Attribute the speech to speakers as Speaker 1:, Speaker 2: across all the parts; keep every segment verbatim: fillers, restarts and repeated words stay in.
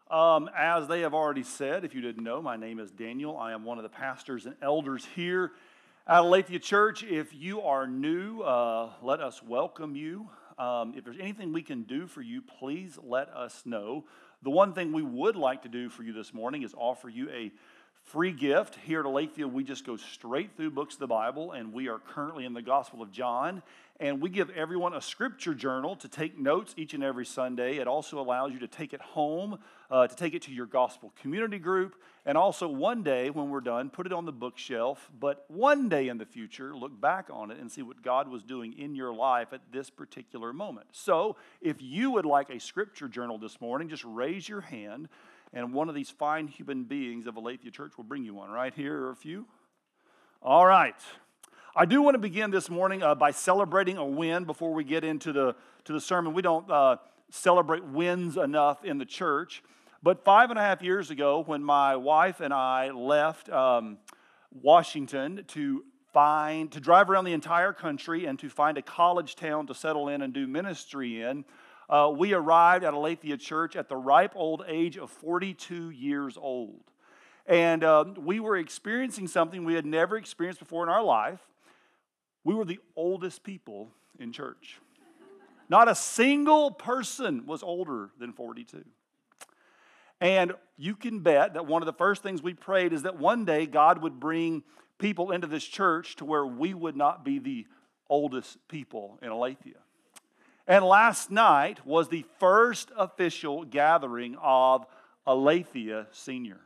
Speaker 1: Um, as they have already said, if you didn't know, my name is Daniel. I am one of the pastors and elders here at Aletheia Church. If you are new, uh, let us welcome you. Um, if there's anything we can do for you, please let us know. The one thing we would like to do for you this morning is offer you a free gift. Here at Aletheia, we just go straight through books of the Bible, and we are currently in the Gospel of John. And we give everyone a scripture journal to take notes each and every Sunday. It also allows you to take it home, uh, to take it to your gospel community group, and also one day when we're done, put it on the bookshelf. But one day in the future, look back on it and see what God was doing in your life at this particular moment. So if you would like a scripture journal this morning, just raise your hand, and one of these fine human beings of Aletheia Church will bring you one. Right here are a few. All right. I do want to begin this morning uh, by celebrating a win before we get into the, to the sermon. We don't uh, celebrate wins enough in the church. But five and a half years ago, when my wife and I left um, Washington to find, to drive around the entire country and to find a college town to settle in and do ministry in, uh, we arrived at Aletheia Church at the ripe old age of forty-two years old. And uh, we were experiencing something we had never experienced before in our life. We were the oldest people in church. Not a single person was older than forty-two. And you can bet that one of the first things we prayed is that one day God would bring people into this church to where we would not be the oldest people in Aletheia. And last night was the first official gathering of Aletheia Senior.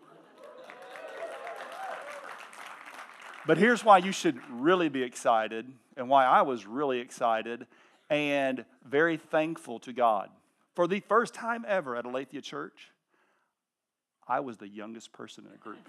Speaker 1: But here's why you should really be excited, and why I was really excited and very thankful to God. For the first time ever at Aletheia Church, I was the youngest person in a group.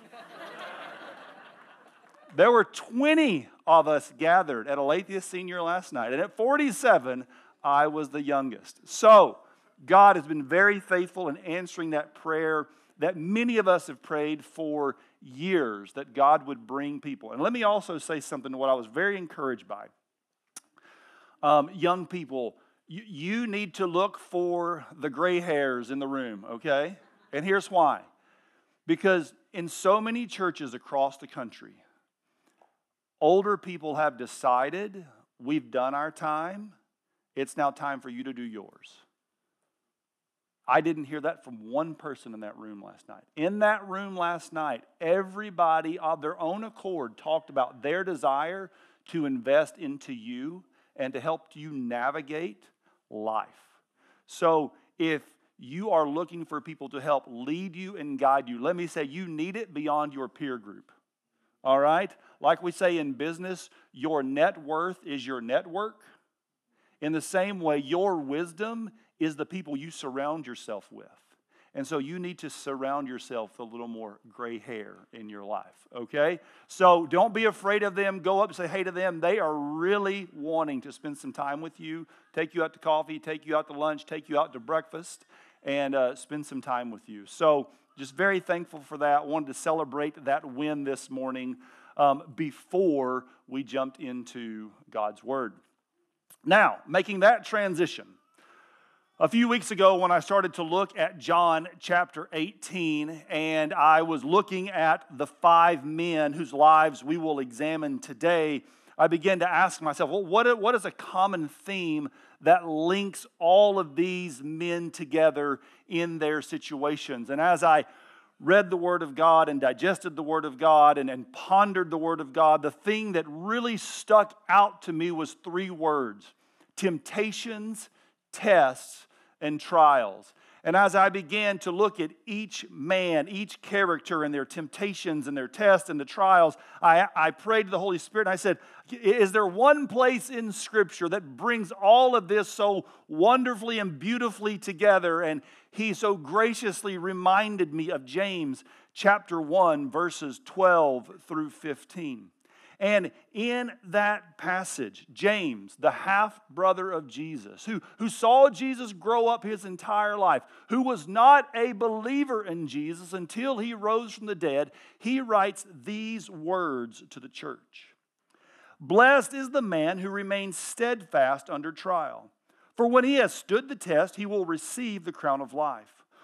Speaker 1: There were twenty of us gathered at Aletheia Senior last night, and at forty-seven, I was the youngest. So, God has been very faithful in answering that prayer that many of us have prayed for years, that God would bring people. And let me also say something what I was very encouraged by. Um, young people, you, you need to look for the gray hairs in the room, okay? And here's why. Because in so many churches across the country, older people have decided, we've done our time, it's now time for you to do yours. I didn't hear that from one person in that room last night. In that room last night, everybody of their own accord talked about their desire to invest into you and to help you navigate life. So if you are looking for people to help lead you and guide you, let me say you need it beyond your peer group. All right? Like we say in business, your net worth is your network. In the same way, your wisdom is the people you surround yourself with. And so you need to surround yourself with a little more gray hair in your life, okay? So don't be afraid of them. Go up and say hey to them. They are really wanting to spend some time with you, take you out to coffee, take you out to lunch, take you out to breakfast, and uh, spend some time with you. So just very thankful for that. Wanted to celebrate that win this morning um, before we jumped into God's Word. Now, making that transition, a few weeks ago when I started to look at John chapter eighteen, and I was looking at the five men whose lives we will examine today, I began to ask myself, well, what, what is a common theme that links all of these men together in their situations? And as I read the Word of God and digested the Word of God and, and pondered the Word of God, the thing that really stuck out to me was three words: temptations, tests, and trials. And as I began to look at each man, each character and their temptations and their tests and the trials, I, I prayed to the Holy Spirit and I said, is there one place in Scripture that brings all of this so wonderfully and beautifully together? And He so graciously reminded me of James chapter one, verses twelve through fifteen. And in that passage, James, the half-brother of Jesus, who, who saw Jesus grow up his entire life, who was not a believer in Jesus until he rose from the dead, he writes these words to the church. Blessed is the man who remains steadfast under trial. For when he has stood the test, he will receive the crown of life,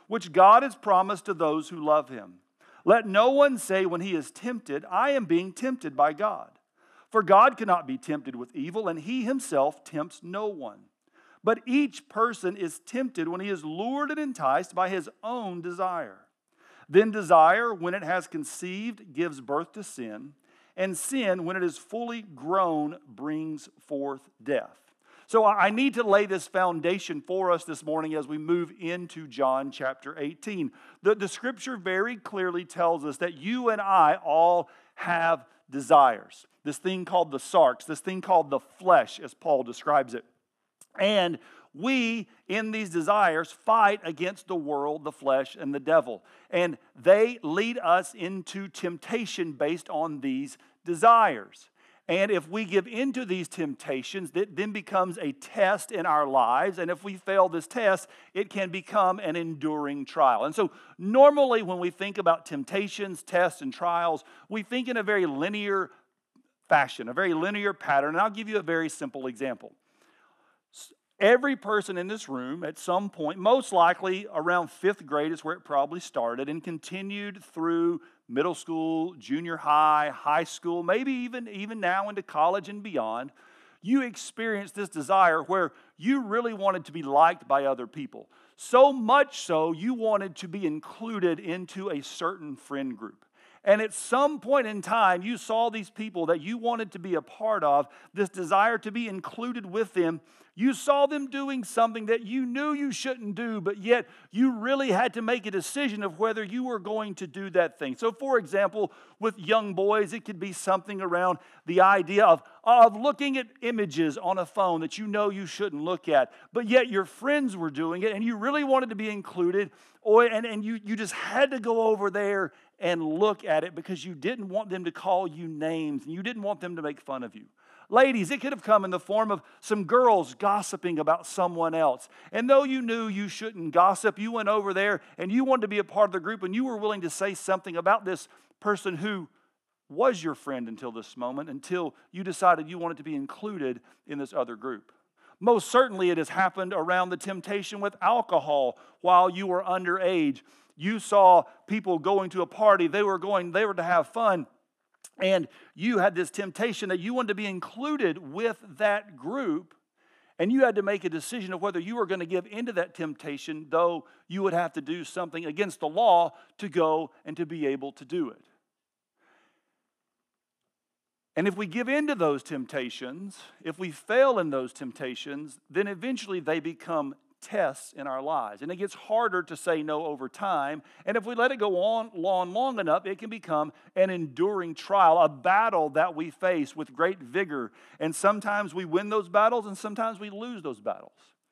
Speaker 1: which God has promised to those who love him. Let no one say when he is tempted, I am being tempted by God. For God cannot be tempted with evil, and he himself tempts no one. But each person is tempted when he is lured and enticed by his own desire. Then desire, when it has conceived, gives birth to sin, and sin, when it is fully grown, brings forth death. So I need to lay this foundation for us this morning as we move into John chapter eighteen. The, the scripture very clearly tells us that you and I all have desires. This thing called the sarx, this thing called the flesh, as Paul describes it. And we, in these desires, fight against the world, the flesh, and the devil. And they lead us into temptation based on these desires. And if we give into these temptations, it then becomes a test in our lives. And if we fail this test, it can become an enduring trial. And so normally when we think about temptations, tests, and trials, we think in a very linear fashion, a very linear pattern. And I'll give you a very simple example. Every person in this room at some point, most likely around fifth grade is where it probably started and continued through middle school, junior high, high school, maybe even, even now into college and beyond, you experienced this desire where you really wanted to be liked by other people. So much so, you wanted to be included into a certain friend group. And at some point in time, you saw these people that you wanted to be a part of, this desire to be included with them. You saw them doing something that you knew you shouldn't do, but yet you really had to make a decision of whether you were going to do that thing. So, for example, with young boys, it could be something around the idea of, of looking at images on a phone that you know you shouldn't look at, but yet your friends were doing it and you really wanted to be included, or and, and you, you just had to go over there and look at it because you didn't want them to call you names and you didn't want them to make fun of you. Ladies, it could have come in the form of some girls gossiping about someone else. And though you knew you shouldn't gossip, you went over there and you wanted to be a part of the group and you were willing to say something about this person who was your friend until this moment, until you decided you wanted to be included in this other group. Most certainly it has happened around the temptation with alcohol while you were underage. You saw people going to a party, they were going, they were to have fun, and you had this temptation that you wanted to be included with that group, and you had to make a decision of whether you were going to give into that temptation, though you would have to do something against the law to go and to be able to do it. And if we give into those temptations, if we fail in those temptations, then eventually they become tests in our lives. And it gets harder to say no over time. And if we let it go on long, long enough, it can become an enduring trial, a battle that we face with great vigor. And sometimes we win those battles and sometimes we lose those battles.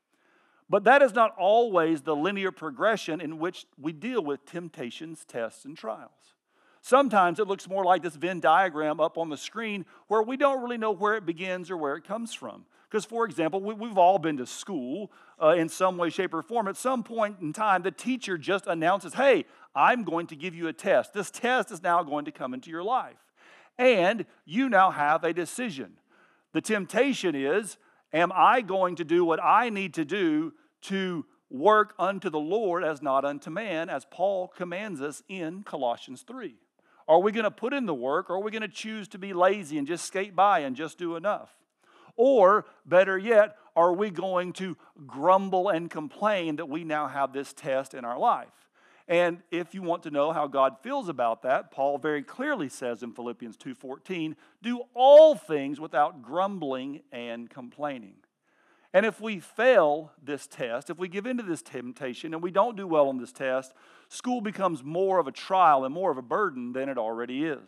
Speaker 1: But that is not always the linear progression in which we deal with temptations, tests, and trials. Sometimes it looks more like this Venn diagram up on the screen where we don't really know where it begins or where it comes from. Because, for example, we, we've all been to school uh, in some way, shape, or form. At some point in time, the teacher just announces, hey, I'm going to give you a test. This test is now going to come into your life. And you now have a decision. The temptation is, am I going to do what I need to do to work unto the Lord as not unto man, as Paul commands us in Colossians three? Are we going to put in the work, or are we going to choose to be lazy and just skate by and just do enough? Or, better yet, are we going to grumble and complain that we now have this test in our life? And if you want to know how God feels about that, Paul very clearly says in Philippians two fourteen, do all things without grumbling and complaining. And if we fail this test, if we give into this temptation and we don't do well on this test, school becomes more of a trial and more of a burden than it already is.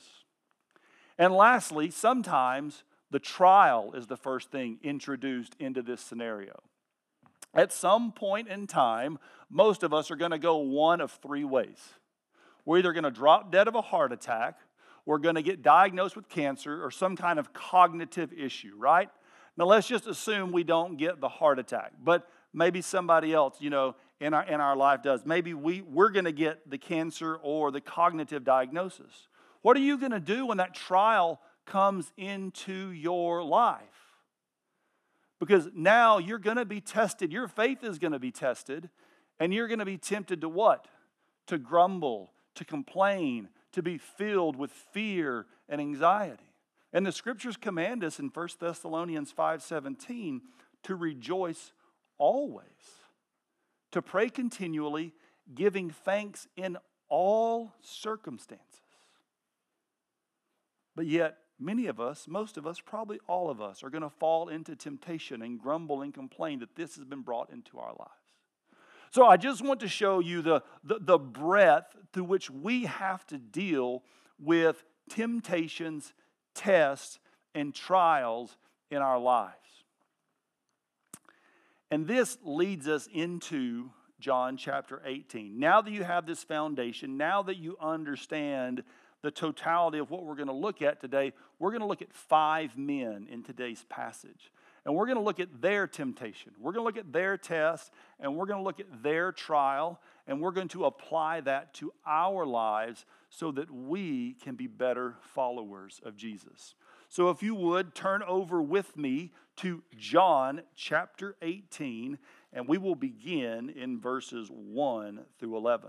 Speaker 1: And lastly, sometimes the trial is the first thing introduced into this scenario. At some point in time, most of us are going to go one of three ways. We're either going to drop dead of a heart attack, we're going to get diagnosed with cancer, or some kind of cognitive issue, right? Now, let's just assume we don't get the heart attack, but maybe somebody else, you know, in our, in our life does. Maybe we, we're going to get the cancer or the cognitive diagnosis. What are you going to do when that trial comes into your life? Because now you're going to be tested. Your faith is going to be tested. And you're going to be tempted to what? To grumble, to complain, to be filled with fear and anxiety. And the scriptures command us in First Thessalonians five seventeen to rejoice always, to pray continually, giving thanks in all circumstances. But yet, many of us, most of us, probably all of us, are going to fall into temptation and grumble and complain that this has been brought into our lives. So I just want to show you the, the, the breadth through which we have to deal with temptations, tests, and trials in our lives. And this leads us into John chapter eighteen. Now that you have this foundation, now that you understand the totality of what we're going to look at today, we're going to look at five men in today's passage. And we're going to look at their temptation. We're going to look at their test, and we're going to look at their trial, and we're going to apply that to our lives so that we can be better followers of Jesus. So if you would, turn over with me to John chapter eighteen, and we will begin in verses one through eleven.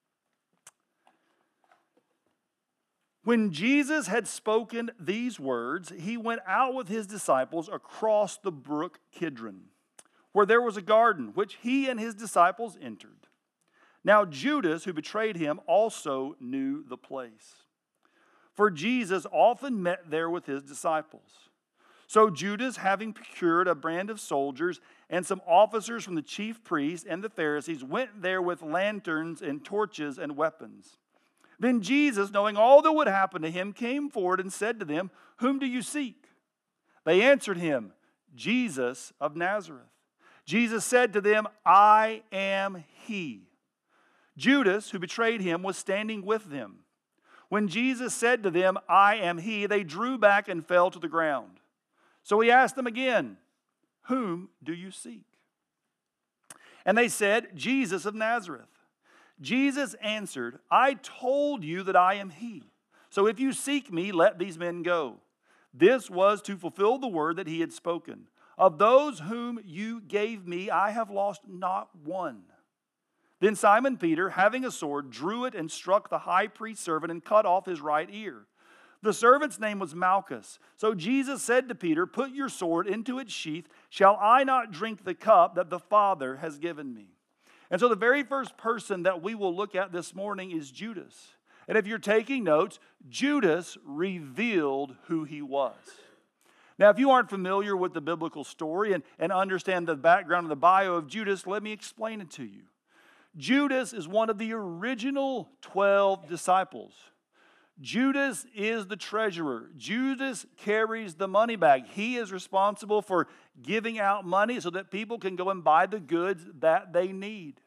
Speaker 1: When Jesus had spoken these words, he went out with his disciples across the brook Kidron, where there was a garden, which he and his disciples entered. Now Judas, who betrayed him, also knew the place, for Jesus often met there with his disciples. So Judas, having procured a band of soldiers and some officers from the chief priests and the Pharisees, went there with lanterns and torches and weapons. Then Jesus, knowing all that would happen to him, came forward and said to them, "Whom do you seek?" They answered him, "Jesus of Nazareth." Jesus said to them, "I am he." Judas, who betrayed him, was standing with them. When Jesus said to them, "I am he," they drew back and fell to the ground. So he asked them again, "Whom do you seek?" And they said, "Jesus of Nazareth." Jesus answered, "I told you that I am he. So if you seek me, let these men go." This was to fulfill the word that he had spoken. "Of those whom you gave me, I have lost not one." Then Simon Peter, having a sword, drew it and struck the high priest's servant and cut off his right ear. The servant's name was Malchus. So Jesus said to Peter, "Put your sword into its sheath. Shall I not drink the cup that the Father has given me?" And so the very first person that we will look at this morning is Judas. And if you're taking notes, Judas revealed who he was. Now, if you aren't familiar with the biblical story and, and understand the background of the bio of Judas, let me explain it to you. Judas is one of the original twelve disciples. Judas is the treasurer. Judas carries the money bag. He is responsible for giving out money so that people can go and buy the goods that they need.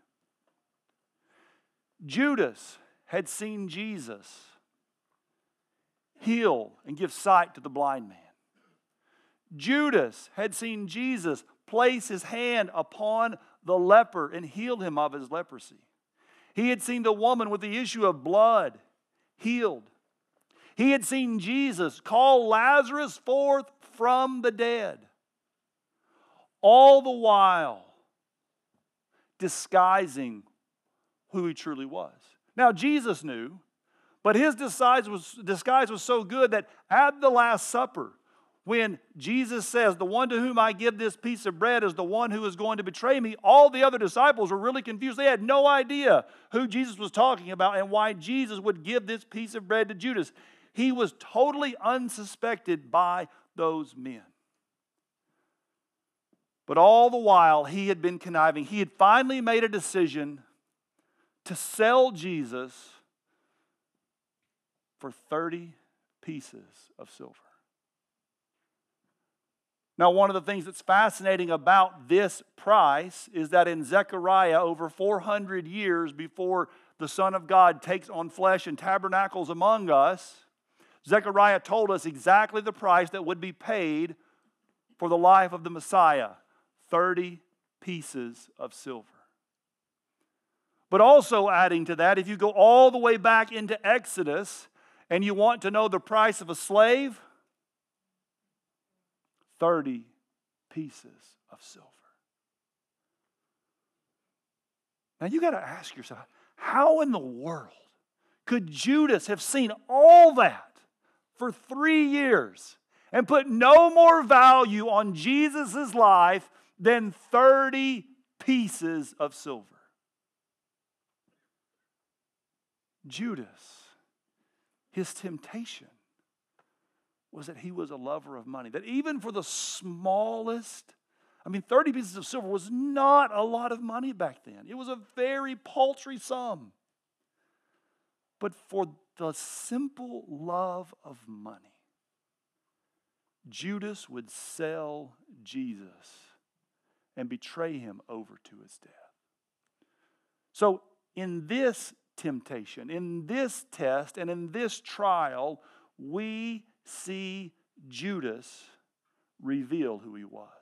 Speaker 1: Judas had seen Jesus heal and give sight to the blind man. Judas had seen Jesus place his hand upon the leper and heal him of his leprosy. He had seen the woman with the issue of blood healed. He had seen Jesus call Lazarus forth from the dead. All the while disguising who he truly was. Now Jesus knew, but his disguise was, disguise was so good that at the Last Supper, when Jesus says, "The one to whom I give this piece of bread is the one who is going to betray me," all the other disciples were really confused. They had no idea who Jesus was talking about and why Jesus would give this piece of bread to Judas. He was totally unsuspected by those men. But all the while, he had been conniving. He had finally made a decision to sell Jesus for thirty pieces of silver. Now, one of the things that's fascinating about this price is that in Zechariah, over four hundred years before the Son of God takes on flesh and tabernacles among us, Zechariah told us exactly the price that would be paid for the life of the Messiah: thirty pieces of silver. But also adding to that, if you go all the way back into Exodus and you want to know the price of a slave, thirty pieces of silver. Now you got to ask yourself, how in the world could Judas have seen all that for three years and put no more value on Jesus' life than thirty pieces of silver? Judas, his temptation was that he was a lover of money. That even for the smallest, I mean, thirty pieces of silver was not a lot of money back then. It was a very paltry sum. But for the simple love of money, Judas would sell Jesus and betray him over to his death. So in this temptation, in this test, and in this trial, we see Judas reveal who he was.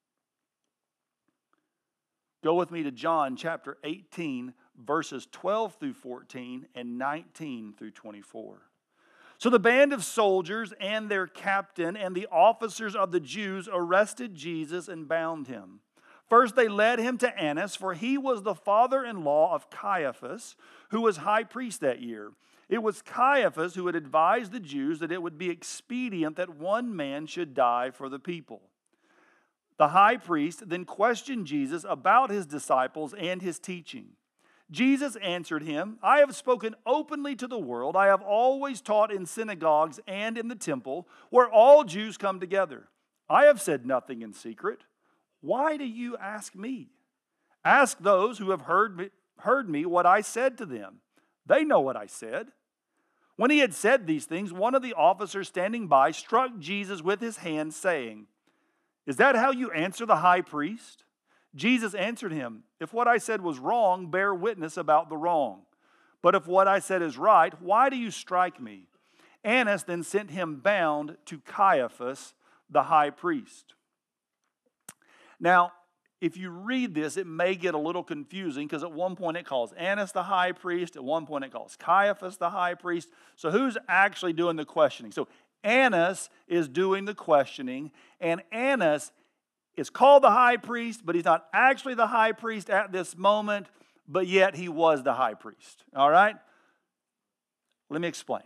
Speaker 1: Go with me to John chapter eighteen, verses twelve through fourteen and nineteen through twenty-four. So the band of soldiers and their captain and the officers of the Jews arrested Jesus and bound him. First they led him to Annas, for he was the father-in-law of Caiaphas, who was high priest that year. It was Caiaphas who had advised the Jews that it would be expedient that one man should die for the people. The high priest then questioned Jesus about his disciples and his teaching. Jesus answered him, I have spoken openly to the world. I have always taught in synagogues and in the temple, where all Jews come together. I have said nothing in secret. Why do you ask me? Ask those who have heard me, heard me what I said to them. They know what I said. When he had said these things, one of the officers standing by struck Jesus with his hand, saying, Is that how you answer the high priest? Jesus answered him, If what I said was wrong, bear witness about the wrong. But if what I said is right, why do you strike me? Annas then sent him bound to Caiaphas, the high priest. Now, if you read this, it may get a little confusing because at one point it calls Annas the high priest. At one point it calls Caiaphas the high priest. So who's actually doing the questioning? So Annas is doing the questioning, and Annas is called the high priest, but he's not actually the high priest at this moment, but yet he was the high priest. All right? Let me explain.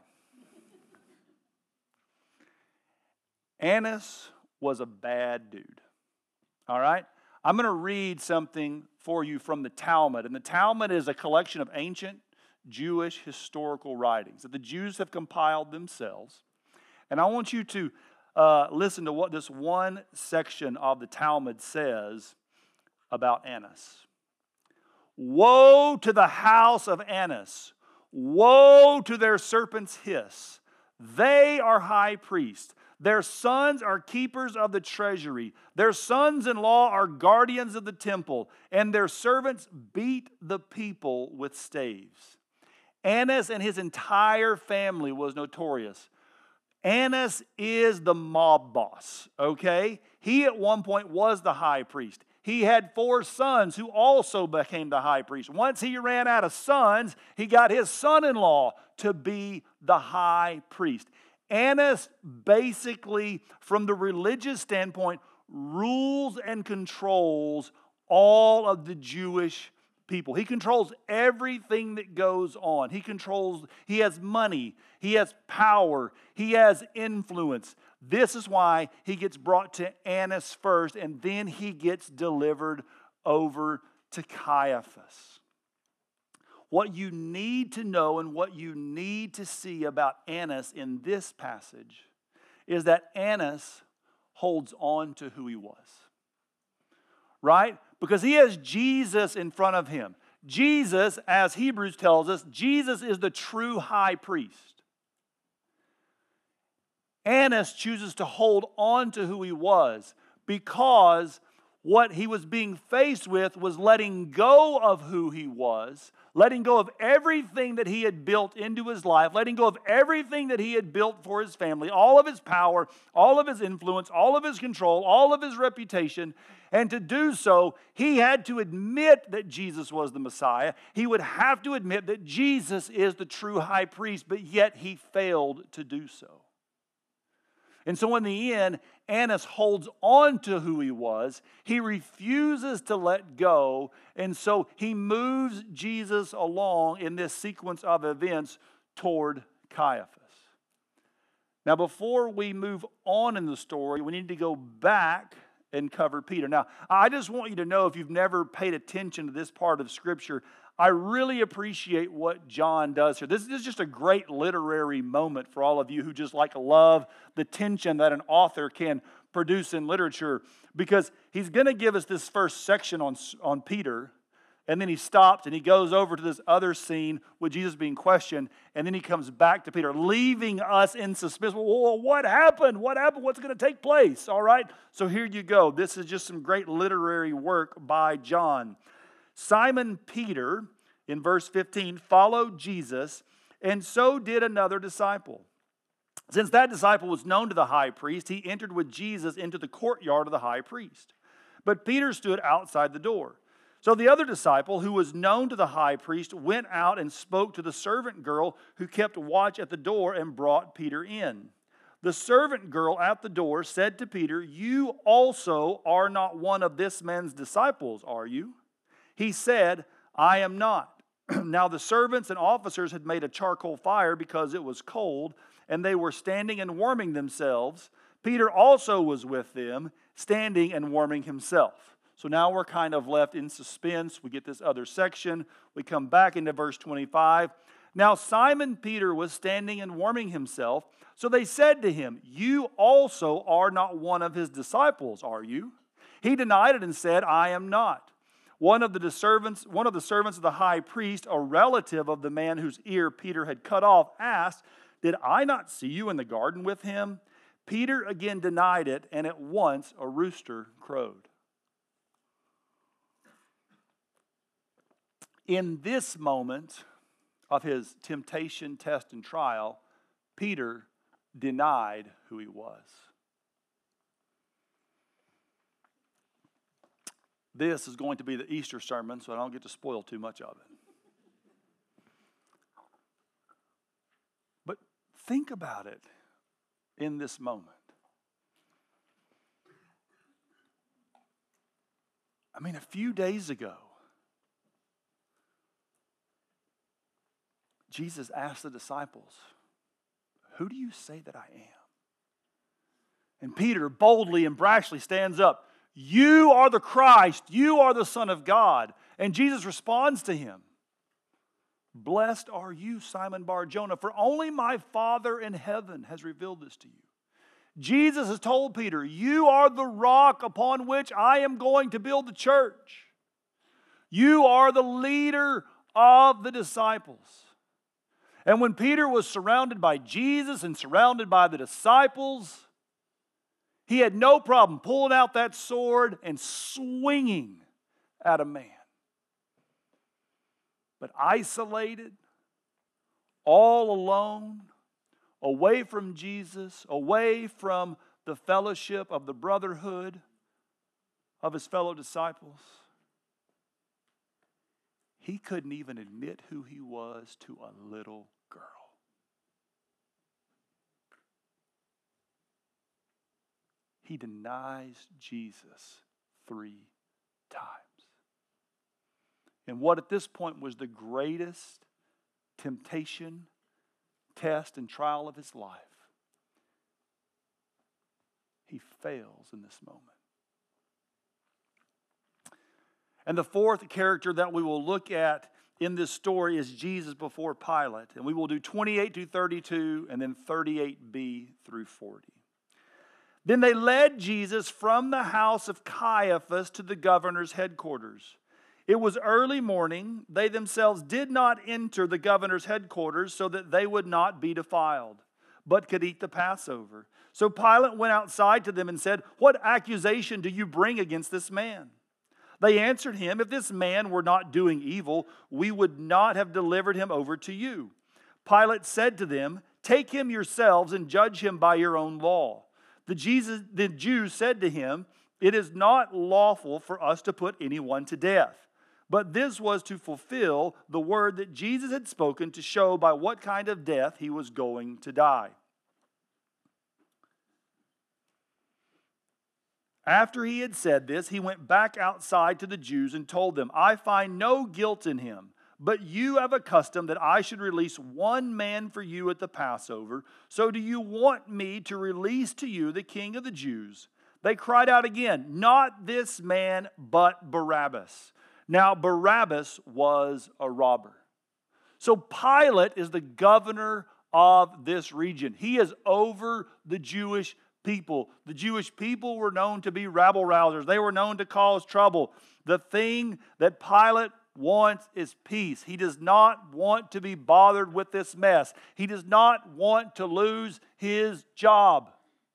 Speaker 1: Annas was a bad dude. All right? I'm going to read something for you from the Talmud. And the Talmud is a collection of ancient Jewish historical writings that the Jews have compiled themselves. And I want you to uh, listen to what this one section of the Talmud says about Annas. Woe to the house of Annas! Woe to their serpent's hiss! They are high priests. Their sons are keepers of the treasury. Their sons-in-law are guardians of the temple, and their servants beat the people with staves. Annas and his entire family was notorious. Annas is the mob boss, okay? He at one point was the high priest. He had four sons who also became the high priest. Once he ran out of sons, he got his son-in-law to be the high priest. Annas basically, from the religious standpoint, rules and controls all of the Jewish people. He controls everything that goes on. He controls, he has money, he has power, he has influence. This is why he gets brought to Annas first, and then he gets delivered over to Caiaphas. What you need to know and what you need to see about Annas in this passage is that Annas holds on to who he was. Right? Because he has Jesus in front of him. Jesus, as Hebrews tells us, Jesus is the true high priest. Annas chooses to hold on to who he was because what he was being faced with was letting go of who he was, letting go of everything that he had built into his life, letting go of everything that he had built for his family, all of his power, all of his influence, all of his control, all of his reputation. And to do so, he had to admit that Jesus was the Messiah. He would have to admit that Jesus is the true high priest, but yet he failed to do so. And so in the end, Annas holds on to who he was. He refuses to let go. And so he moves Jesus along in this sequence of events toward Caiaphas. Now, before we move on in the story, we need to go back and cover Peter. Now, I just want you to know, if you've never paid attention to this part of Scripture, I really appreciate what John does here. This is just a great literary moment for all of you who just like love the tension that an author can produce in literature, because he's going to give us this first section on, on Peter, and then he stops and he goes over to this other scene with Jesus being questioned, and then he comes back to Peter, leaving us in suspense. Well, what happened? What happened? What's going to take place? All right, so here you go. This is just some great literary work by John. Simon Peter, in verse fifteen, followed Jesus, and so did another disciple. Since that disciple was known to the high priest, he entered with Jesus into the courtyard of the high priest. But Peter stood outside the door. So the other disciple, who was known to the high priest, went out and spoke to the servant girl who kept watch at the door and brought Peter in. The servant girl at the door said to Peter, "You also are not one of this man's disciples, are you?" He said, "I am not." Now the servants and officers had made a charcoal fire because it was cold, and they were standing and warming themselves. Peter also was with them, standing and warming himself. So now we're kind of left in suspense. We get this other section. We come back into verse twenty-five. Now Simon Peter was standing and warming himself. So they said to him, "You also are not one of his disciples, are you?" He denied it and said, "I am not." One of the servants, one of the servants of the high priest, a relative of the man whose ear Peter had cut off, asked, "Did I not see you in the garden with him?" Peter again denied it, and at once a rooster crowed. In this moment of his temptation, test, and trial, Peter denied who he was. This is going to be the Easter sermon, so I don't get to spoil too much of it. But think about it in this moment. I mean, a few days ago, Jesus asked the disciples, "Who do you say that I am?" And Peter boldly and brashly stands up, "You are the Christ, you are the Son of God." And Jesus responds to him, "Blessed are you, Simon Bar-Jonah, for only my Father in heaven has revealed this to you." Jesus has told Peter, "You are the rock upon which I am going to build the church. You are the leader of the disciples." And when Peter was surrounded by Jesus and surrounded by the disciples, he had no problem pulling out that sword and swinging at a man. But isolated, all alone, away from Jesus, away from the fellowship of the brotherhood of his fellow disciples, he couldn't even admit who he was to a little girl. He denies Jesus three times. And what at this point was the greatest temptation, test, and trial of his life, he fails in this moment. And the fourth character that we will look at in this story is Jesus before Pilate. And we will do twenty-eight to thirty-two and then thirty-eight b through forty. Then they led Jesus from the house of Caiaphas to the governor's headquarters. It was early morning. They themselves did not enter the governor's headquarters so that they would not be defiled, but could eat the Passover. So Pilate went outside to them and said, "What accusation do you bring against this man?" They answered him, "If this man were not doing evil, we would not have delivered him over to you." Pilate said to them, "Take him yourselves and judge him by your own law." The, Jesus, the Jews said to him, "It is not lawful for us to put anyone to death." But this was to fulfill the word that Jesus had spoken to show by what kind of death he was going to die. After he had said this, he went back outside to the Jews and told them, I find no guilt in him, but you have a custom that I should release one man for you at the Passover. So do you want me to release to you the king of the Jews? They cried out again, not this man, but Barabbas. Now Barabbas was a robber. So Pilate is the governor of this region. He is over the Jewish people. The Jewish people were known to be rabble-rousers. They were known to cause trouble. The thing that Pilate wants is peace. He does not want to be bothered with this mess. He does not want to lose his job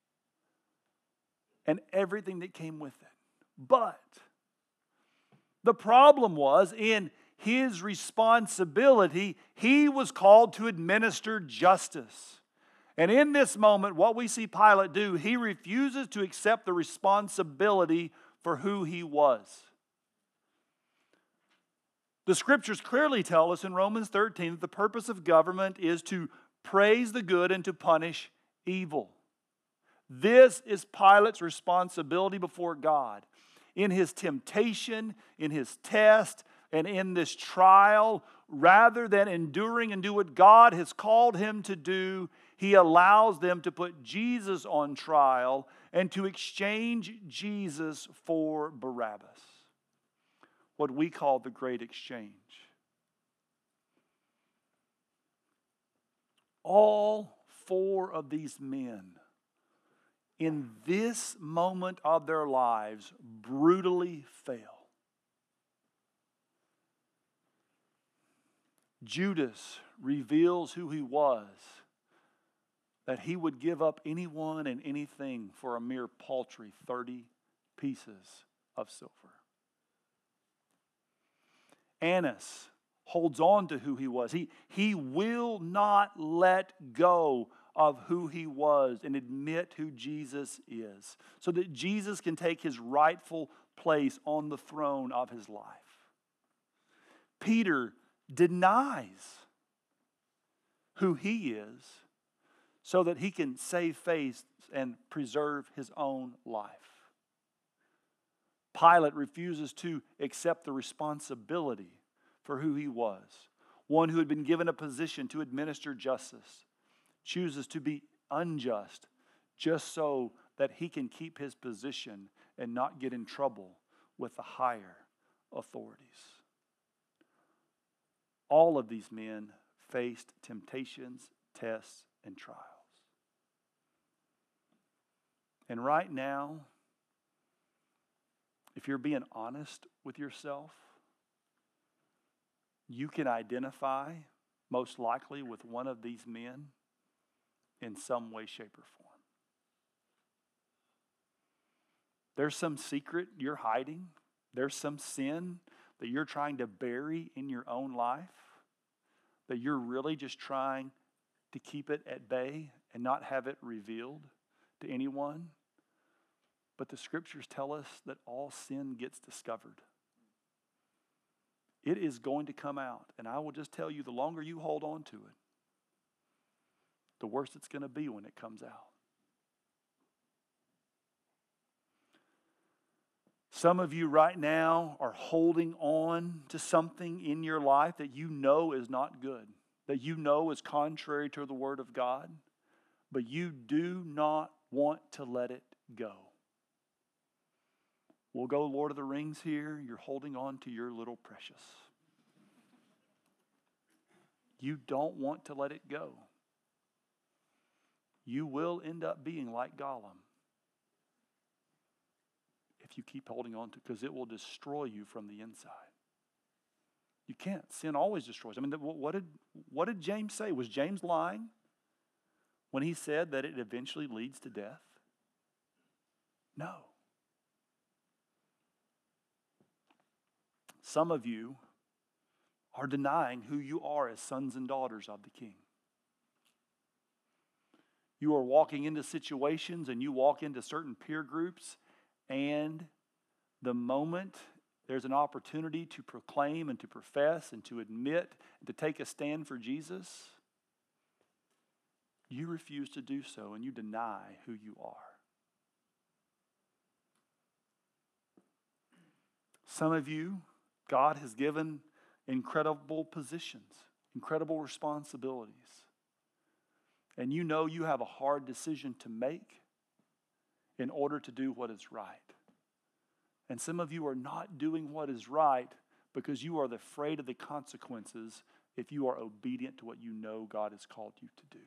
Speaker 1: and everything that came with it. But the problem was in his responsibility, he was called to administer justice. And in this moment, what we see Pilate do, he refuses to accept the responsibility for who he was. The Scriptures clearly tell us in Romans thirteen that the purpose of government is to praise the good and to punish evil. This is Pilate's responsibility before God. In his temptation, in his test, and in this trial, rather than enduring and do what God has called him to do, he allows them to put Jesus on trial and to exchange Jesus for Barabbas. What we call the great exchange. All four of these men, in this moment of their lives, brutally fail. Judas reveals who he was, that he would give up anyone and anything for a mere paltry thirty pieces of silver. Annas holds on to who he was. He, he will not let go of who he was and admit who Jesus is, so that Jesus can take his rightful place on the throne of his life. Peter denies who he is so that he can save face and preserve his own life. Pilate refuses to accept the responsibility for who he was. One who had been given a position to administer justice chooses to be unjust just so that he can keep his position and not get in trouble with the higher authorities. All of these men faced temptations, tests, and trials. And right now, if you're being honest with yourself, you can identify most likely with one of these men in some way, shape, or form. There's some secret you're hiding. There's some sin that you're trying to bury in your own life, that you're really just trying to keep it at bay and not have it revealed to anyone. But the Scriptures tell us that all sin gets discovered. It is going to come out. And I will just tell you, the longer you hold on to it, the worse it's going to be when it comes out. Some of you right now are holding on to something in your life that you know is not good, that you know is contrary to the Word of God, but you do not want to let it go. We'll go Lord of the Rings here. You're holding on to your little precious. You don't want to let it go. You will end up being like Gollum if you keep holding on to it, because it will destroy you from the inside. You can't. Sin always destroys. I mean, what did, what did James say? Was James lying when he said that it eventually leads to death? No. Some of you are denying who you are as sons and daughters of the King. You are walking into situations and you walk into certain peer groups, and the moment there's an opportunity to proclaim and to profess and to admit and to take a stand for Jesus, you refuse to do so and you deny who you are. Some of you, God has given incredible positions, incredible responsibilities. And you know you have a hard decision to make in order to do what is right. And some of you are not doing what is right because you are afraid of the consequences if you are obedient to what you know God has called you to do.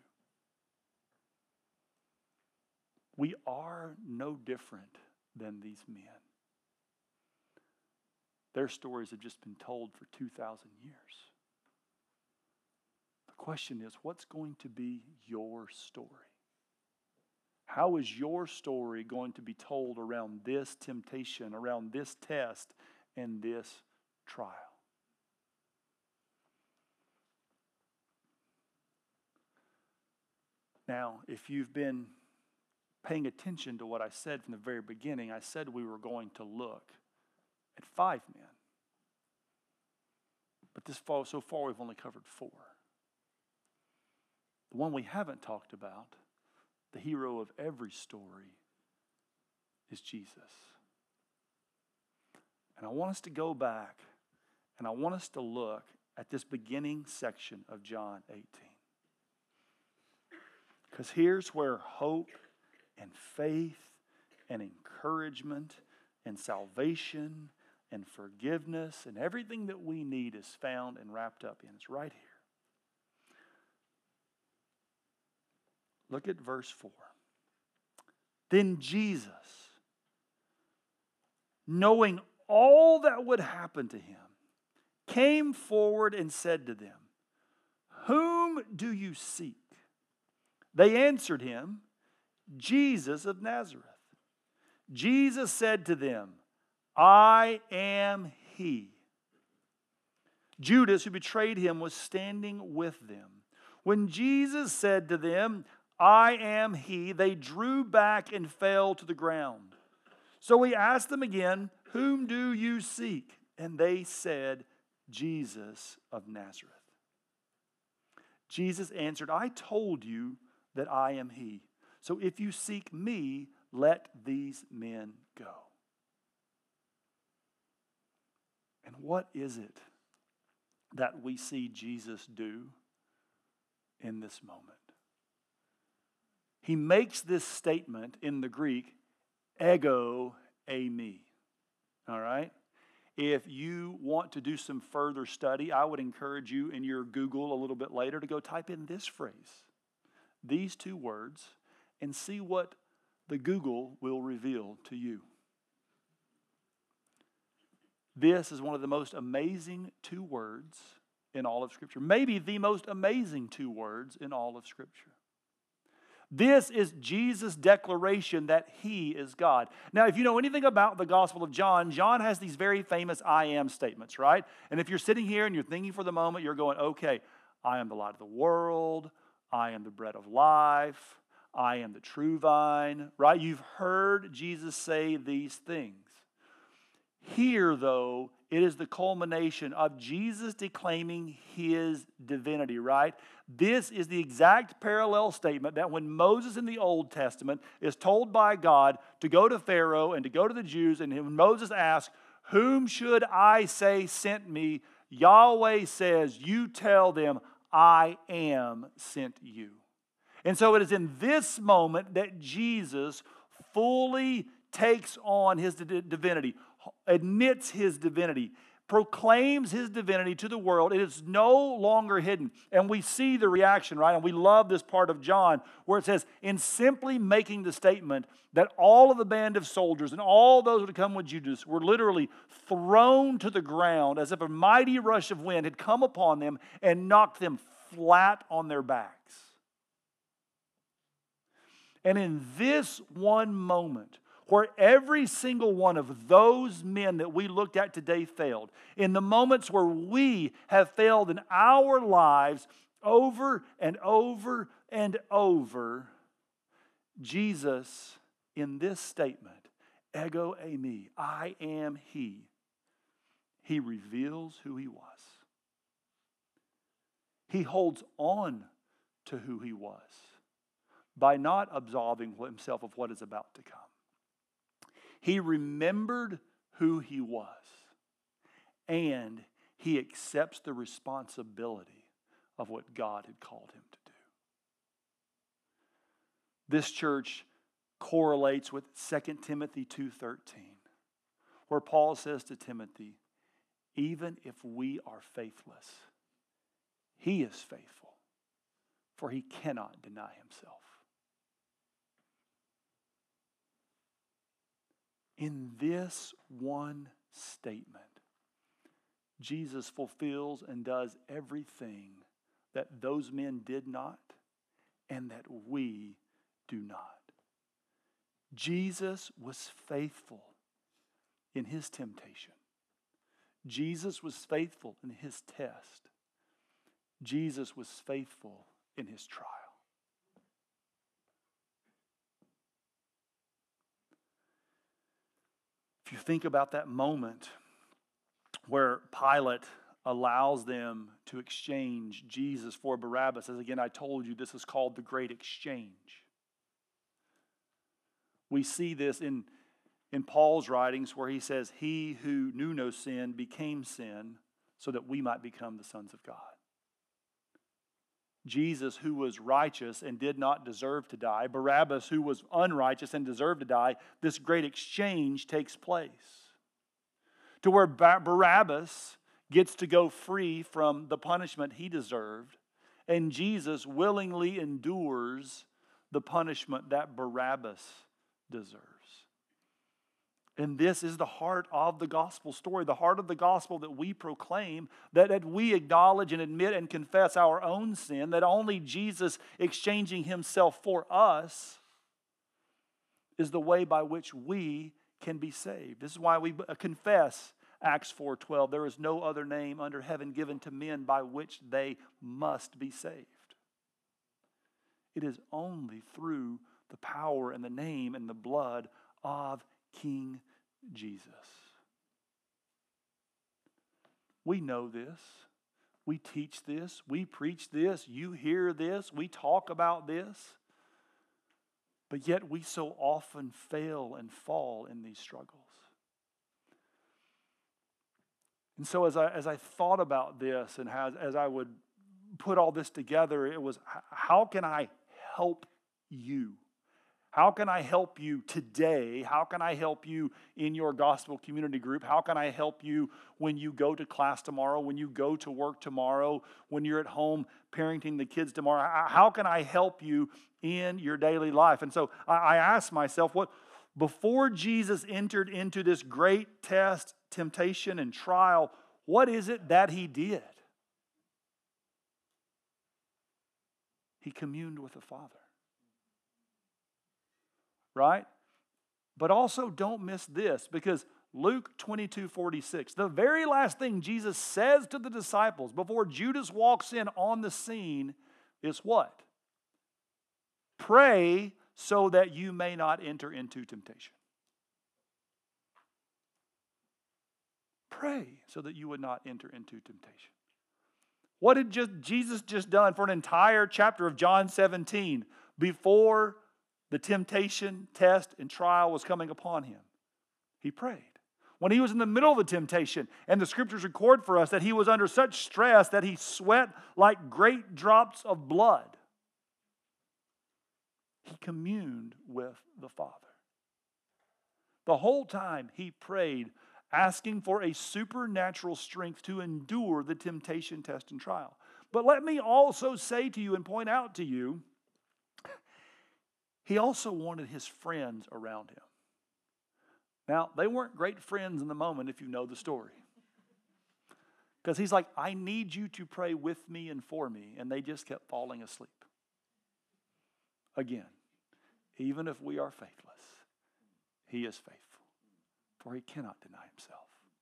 Speaker 1: We are no different than these men. Their stories have just been told for two thousand years. The question is, what's going to be your story? How is your story going to be told around this temptation, around this test, and this trial? Now, if you've been paying attention to what I said from the very beginning, I said we were going to look at five men. But this fall, so far we've only covered four. The one we haven't talked about, the hero of every story, is Jesus. And I want us to go back and I want us to look at this beginning section of John eighteen. Because here's where hope and faith and encouragement and salvation and forgiveness and everything that we need is found and wrapped up in. It's right here. Look at verse four. Then Jesus, knowing all that would happen to him, came forward and said to them, "Whom do you seek?" They answered him, "Jesus of Nazareth." Jesus said to them, "I am he." Judas, who betrayed him, was standing with them. When Jesus said to them, "I am he," they drew back and fell to the ground. So he asked them again, "Whom do you seek?" And they said, "Jesus of Nazareth." Jesus answered, "I told you that I am he. So if you seek me, let these men go." And what is it that we see Jesus do in this moment? He makes this statement in the Greek, ego eimi. All right? If you want to do some further study, I would encourage you in your Google a little bit later to go type in this phrase, these two words, and see what the Google will reveal to you. This is one of the most amazing two words in all of Scripture. Maybe the most amazing two words in all of Scripture. This is Jesus' declaration that he is God. Now, if you know anything about the Gospel of John, John has these very famous I am statements, right? And if you're sitting here and you're thinking for the moment, you're going, okay, I am the light of the world. I am the bread of life. I am the true vine, right? You've heard Jesus say these things. Here, though, it is the culmination of Jesus declaiming his divinity, right? This is the exact parallel statement that when Moses in the Old Testament is told by God to go to Pharaoh and to go to the Jews, and when Moses asks, "Whom should I say sent me?" Yahweh says, "You tell them, I am sent you." And so it is in this moment that Jesus fully takes on his divinity, admits his divinity, proclaims his divinity to the world. It is no longer hidden. And we see the reaction, right? And we love this part of John where it says, in simply making the statement that all of the band of soldiers and all those who had come with Judas were literally thrown to the ground as if a mighty rush of wind had come upon them and knocked them flat on their backs. And in this one moment, where every single one of those men that we looked at today failed, in the moments where we have failed in our lives over and over and over, Jesus, in this statement, ego eimi, I am he, he reveals who he was. He holds on to who he was by not absolving himself of what is about to come. He remembered who he was. and he accepts the responsibility of what God had called him to do. This church correlates with Second Timothy two thirteen, where Paul says to Timothy, even if we are faithless, he is faithful, for he cannot deny himself. In this one statement, Jesus fulfills and does everything that those men did not and that we do not. Jesus was faithful in his temptation. Jesus was faithful in his test. Jesus was faithful in his trial. If you think about that moment where Pilate allows them to exchange Jesus for Barabbas, as again I told you, this is called the Great Exchange. We see this in, in Paul's writings where he says, he who knew no sin became sin so that we might become the sons of God. Jesus, who was righteous and did not deserve to die, Barabbas, who was unrighteous and deserved to die, this great exchange takes place. To where Barabbas gets to go free from the punishment he deserved, and Jesus willingly endures the punishment that Barabbas deserves. And this is the heart of the gospel story, the heart of the gospel that we proclaim, that, that we acknowledge and admit and confess our own sin, that only Jesus exchanging himself for us is the way by which we can be saved. This is why we confess Acts four twelve. There is no other name under heaven given to men by which they must be saved. It is only through the power and the name and the blood of King Jesus. We know this. We teach this. We preach this. You hear this. We talk about this. But yet we so often fail and fall in these struggles. And so as I, as I thought about this and as, as I would put all this together, it was, how can I help you? How can I help you today? How can I help you in your gospel community group? How can I help you when you go to class tomorrow, when you go to work tomorrow, when you're at home parenting the kids tomorrow? How can I help you in your daily life? And so I asked myself, what before Jesus entered into this great test, temptation, and trial, what is it that he did? He communed with the Father. Right? But also don't miss this, because Luke twenty-two forty-six, the very last thing Jesus says to the disciples before Judas walks in on the scene is what? Pray so that you may not enter into temptation. Pray so that you would not enter into temptation. What had just Jesus just done for an entire chapter of John seventeen before the temptation, test, and trial was coming upon him? He prayed. When he was in the middle of the temptation, and the scriptures record for us that he was under such stress that he sweat like great drops of blood, he communed with the Father. The whole time he prayed, asking for a supernatural strength to endure the temptation, test, and trial. But let me also say to you and point out to you, he also wanted his friends around him. Now, they weren't great friends in the moment if you know the story. Because he's like, I need you to pray with me and for me. And they just kept falling asleep. Again, even if we are faithless, he is faithful, for he cannot deny himself.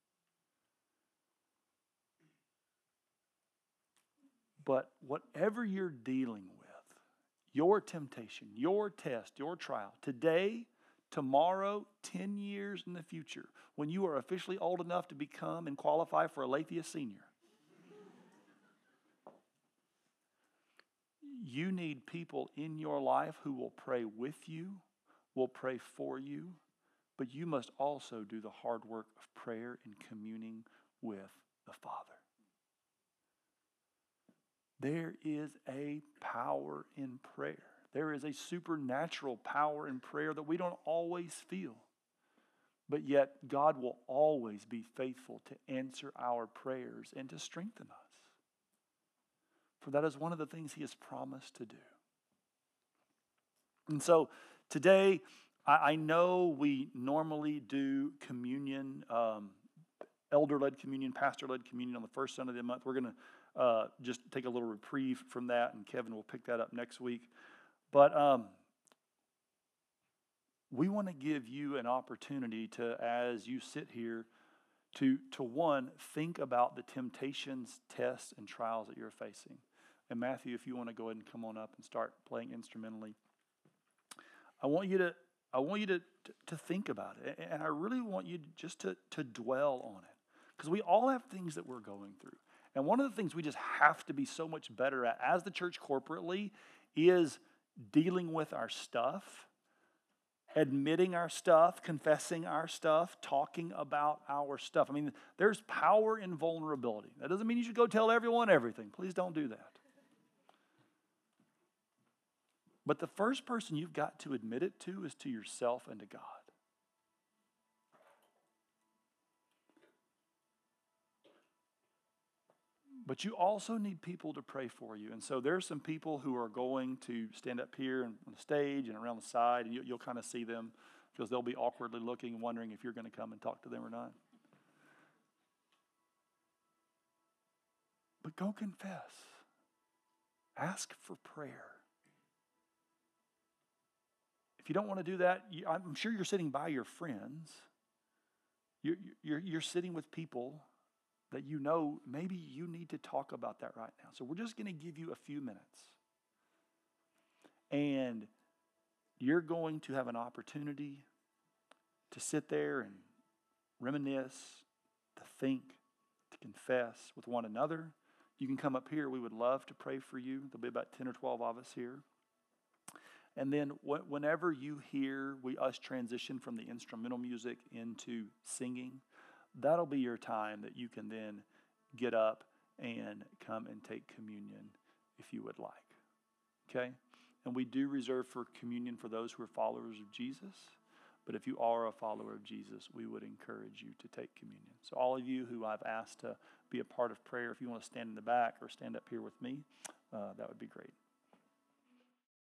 Speaker 1: But whatever you're dealing with, your temptation, your test, your trial, today, tomorrow, ten years in the future, when you are officially old enough to become and qualify for Aletheia Senior, you need people in your life who will pray with you, will pray for you, but you must also do the hard work of prayer and communing with the Father. There is a power in prayer. There is a supernatural power in prayer that we don't always feel. But yet God will always be faithful to answer our prayers and to strengthen us. For that is one of the things He has promised to do. And so today, I, I know we normally do communion, um, elder-led communion, pastor-led communion on the first Sunday of the month. We're going to uh, just take a little reprieve from that, and Kevin will pick that up next week. But um, we want to give you an opportunity to, as you sit here, to, to one, think about the temptations, tests, and trials that you're facing. And Matthew, if you want to go ahead and come on up and start playing instrumentally, I want you to I want you to, to, to think about it. And I really want you just to, to dwell on it. Because we all have things that we're going through. And one of the things we just have to be so much better at as the church corporately is dealing with our stuff, admitting our stuff, confessing our stuff, talking about our stuff. I mean, there's power in vulnerability. That doesn't mean you should go tell everyone everything. Please don't do that. But the first person you've got to admit it to is to yourself and to God. But you also need people to pray for you. And so there's some people who are going to stand up here on the stage and around the side, and you, you'll kind of see them because they'll be awkwardly looking and wondering if you're going to come and talk to them or not. But go confess. Ask for prayer. If you don't want to do that, you, I'm sure you're sitting by your friends. You're, you're, you're sitting with people that you know maybe you need to talk about that right now. So we're just going to give you a few minutes. And you're going to have an opportunity to sit there and reminisce, to think, to confess with one another. You can come up here. We would love to pray for you. There'll be about ten or twelve of us here. And then whenever you hear we us transition from the instrumental music into singing, that'll be your time that you can then get up and come and take communion if you would like. Okay? And we do reserve for communion for those who are followers of Jesus. But if you are a follower of Jesus, we would encourage you to take communion. So all of you who I've asked to be a part of prayer, if you want to stand in the back or stand up here with me, uh, that would be great.